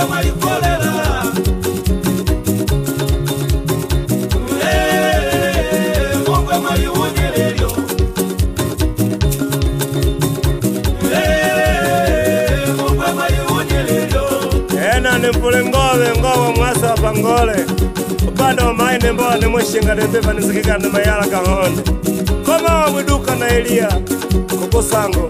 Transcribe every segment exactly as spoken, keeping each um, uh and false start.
mungwe mwalikolera eh mungwe mwaliwonelelyo eh mungwe mwaliwonelelyo ena nimpule ngove ngova mwasa pangole upande wa maine mboa ni mwishinga nipepa nisikika ni mayala kahonde koma wa mwiduka na Elia kukusango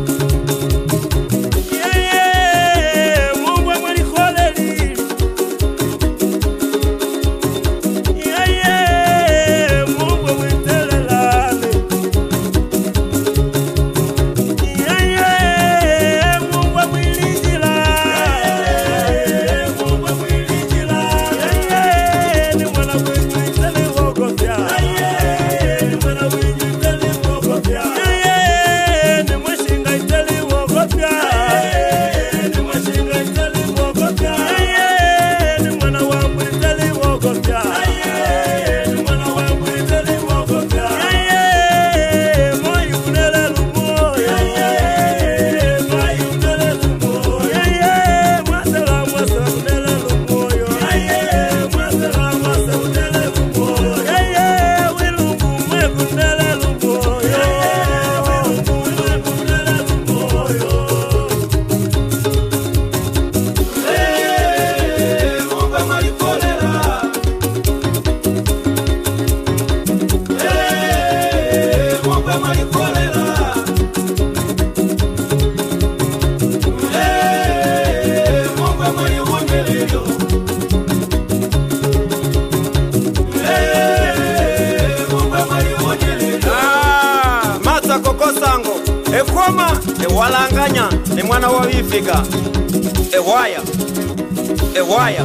Ekoma ewalanganya ni mwana wa Wifiga ewaya ewaya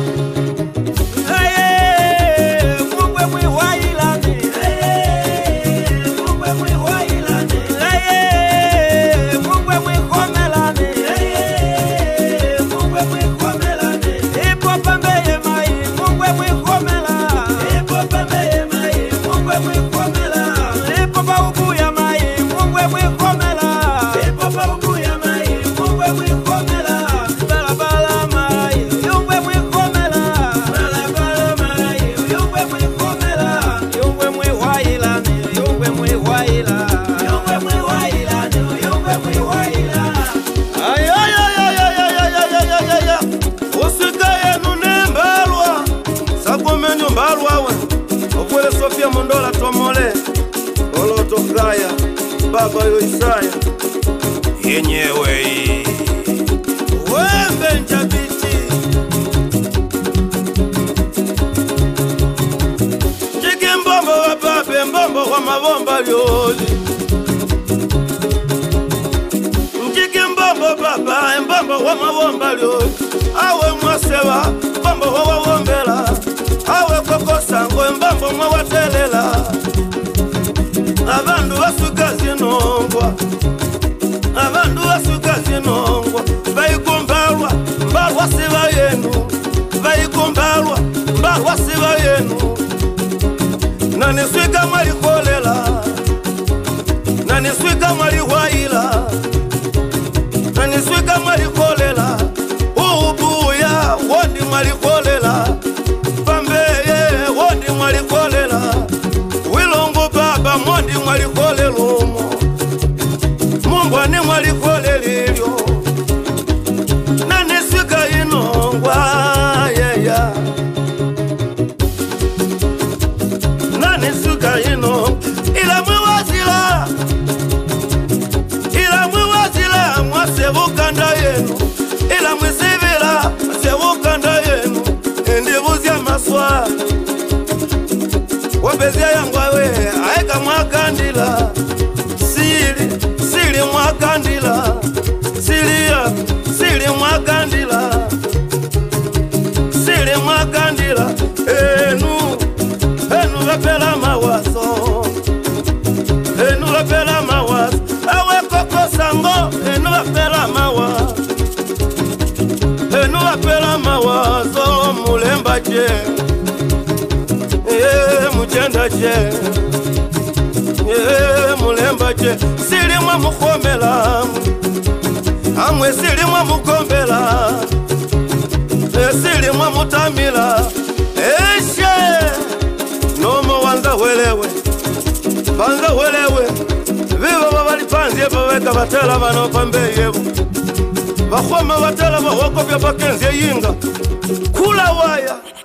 aye mungwe mwiwailani aye mungwe mwiwailani aye mungwe mwikomelani aye mungwe mwikomelani ipo pambeye mai mungwe mwikomela ipo pambeye mai mungwe mwikomela ipo paubuya mai mungwe mwikomela Sofia Mondola tomole oloto kaya baba yo Isaya yenyewe wembe njabiti jike mbombo wa babe mbombo wa mabomba yoli jike mbombo baba mbombo wa mabomba yoli awe mwasewa mbombo wa wawombela awe koko sango mbambo mwa watelela abandu basuka zinongwa abandu basuka zinongwa bayikumbalwa mbalwa siba yenu bayikumbalwa mbalwa siba yenu nani swika mwali kolela nani swika mwali waila nani swika mwali kolela ubuya wondi mwali kolela mwalikolela wilongo baba mondi mwalikolelumo mumbwani mwalikolelilyo nanisika inongwa yeya nanisika ino ila mwewazila ila mwewazila mwasebukanda yenu ila mwisivila mwasebukanda yenu endibuzya maswa wabezia yangwawe aeka mwakandila sili sili mwakandila sili ya sili mwakandila sili mwakandila enu enu wapela mawazo enu wapela mawazo awe koko sango enu wapela mawazo enu wapela mawazo mulemba je mujenda je eh mulemba je sili mwa mukomela amwe sili mwa mukombela esili mwa mutamila eshe nomo wanza welewe banza welewe viva babali panzi ebaweka batela bano pambeyebo bakhoma batela bahoko bya bakenzi yinga kula waya